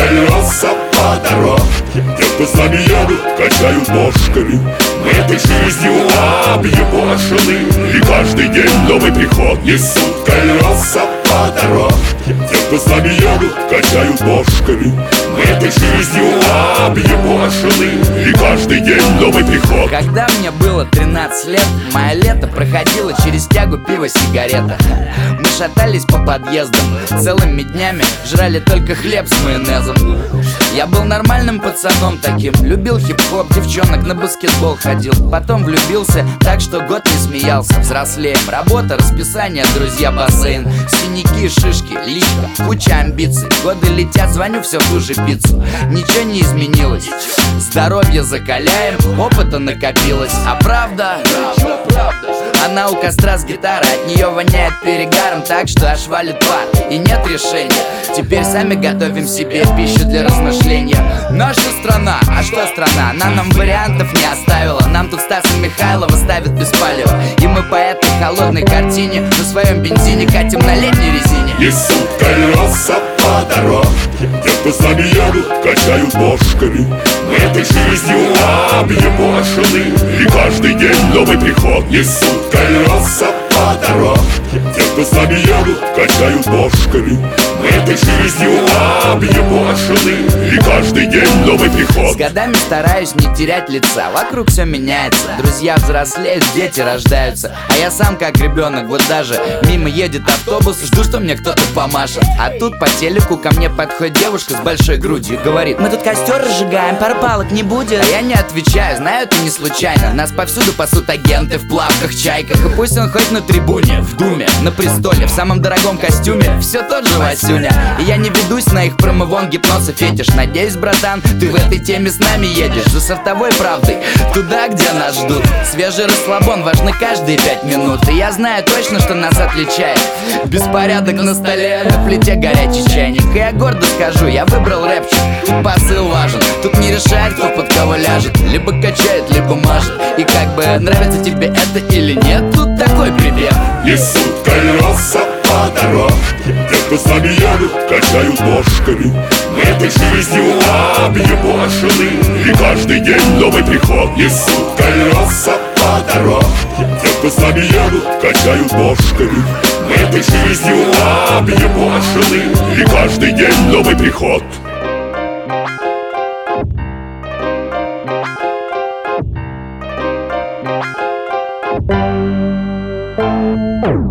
колеса по дорогам. Те, кто с нами едут, качают ножками. Мы этой жизнью объебошены, и каждый день новый приход. Несут колеса по дорогам. Те, кто с нами едут, качают ножками. Мы этой жизнью объебошены, и каждый день новый приход. Когда мне было 13 лет, мое лето проходило через тягу пива, сигарета. Мы шатались по подъездам, целыми днями жрали только хлеб с майонезом. Я был нормальным пацаном таким, любил хип-хоп, девчонок, на баскетбол ходил. Потом влюбился, так что год не смеялся. Взрослеем, работа, расписание, друзья, бассейн. Синяки, шишки, личка, куча амбиций. Годы летят, звоню все в ту же пиццу. Ничего не изменилось, здоровье закаляем, опыта накопилось. А правда, она у костра с гитарой, от нее воняет перегаром, так что аж валит пар. И нет решения, теперь сами готовим себе пищу для размышления. Наша страна, а что страна? Она нам вариантов не оставила. Нам тут Стаса Михайлова ставит без палева. И мы по этой холодной картине на своем бензине катим на летней резине. Несут колеса по дорогам. Те, кто с нами едут, качают ножками. Мы этой жизнью объебошены, и каждый день новый приход. Несут колеса по дорогам. Те, кто с нами едут, качают ножками. Мы этой жизнью объебошены, и каждый день новый приход. С годами стараюсь не терять лица, вокруг все меняется. Друзья взрослеют, дети рождаются. А я сам как ребенок, вот даже мимо едет автобус, жду, что мне кто-то помашет. А тут по телеку ко мне подходит девушка с большой грудью, говорит: мы тут костер разжигаем, пар палок не будет. А я не отвечаю, знаю, это не случайно. Нас повсюду пасут агенты в плавках, чайках. И пусть он хоть на трибуне, в думе, на престоле, в самом дорогом костюме, все тот же Васюня. И я не ведусь на их промывон, гипноз и фетиш. Надеюсь, братан, ты в этой теме с нами едешь за сортовой правдой, туда, где нас ждут. Свежий расслабон, важны каждые 5 минут. И я знаю точно, что нас отличает беспорядок на столе, на плите горячий чайник. И я гордо скажу, я выбрал рэпчик. Тут посыл важен, тут не решает, кто под кого ляжет. Либо качает, либо мажет. И как бы нравится тебе это или нет, тут такой припев. Несут колеса по дорогам. Те, кто с нами едут, качают ножками. Мы этой жизнью объебошены, и каждый день новый приход. Несут колеса по дорогам. Те, кто с нами едут, качают ножками. Мы этой жизнью объебошены, и каждый день новый приход. Oh.